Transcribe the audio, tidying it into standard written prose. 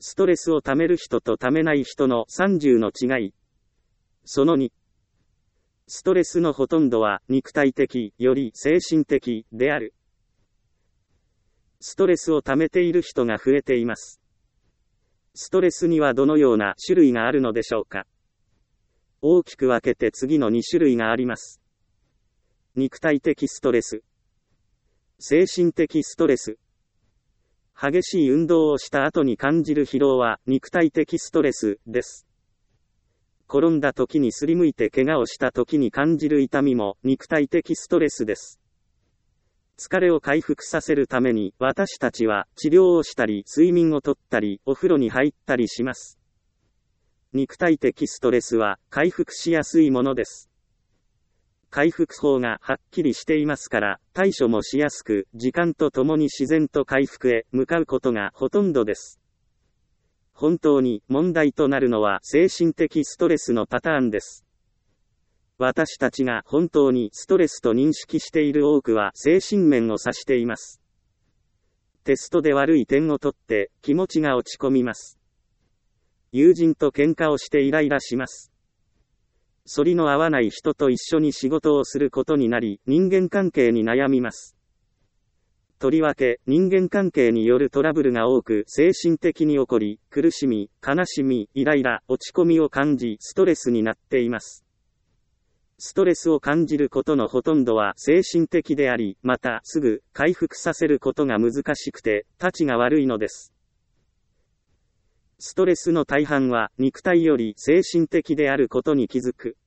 ストレスをためる人とためない人の30の違い。その2。ストレスのほとんどは肉体的より精神的である。ストレスをためている人が増えています。ストレスにはどのような種類があるのでしょうか。大きく分けて次の2種類があります。肉体的ストレス。精神的ストレス。激しい運動をした後に感じる疲労は肉体的ストレスです。転んだ時にすりむいて怪我をした時に感じる痛みも肉体的ストレスです。疲れを回復させるために私たちは治療をしたり睡眠をとったりお風呂に入ったりします。肉体的ストレスは回復しやすいものです。回復法がはっきりしていますから対処もしやすく時間とともに自然と回復へ向かうことがほとんどです。本当に問題となるのは精神的ストレスのパターンです。私たちが本当にストレスと認識している多くは精神面を指しています。テストで悪い点を取って気持ちが落ち込みます。友人と喧嘩をしてイライラします。反りの合わない人と一緒に仕事をすることになり人間関係に悩みます。とりわけ人間関係によるトラブルが多く精神的に起こり、苦しみ、悲しみ、イライラ、落ち込みを感じストレスになっています。ストレスを感じることのほとんどは精神的であり、またすぐ回復させることが難しくて、たちが悪いのです。ストレスの大半は肉体より精神的であることに気づく。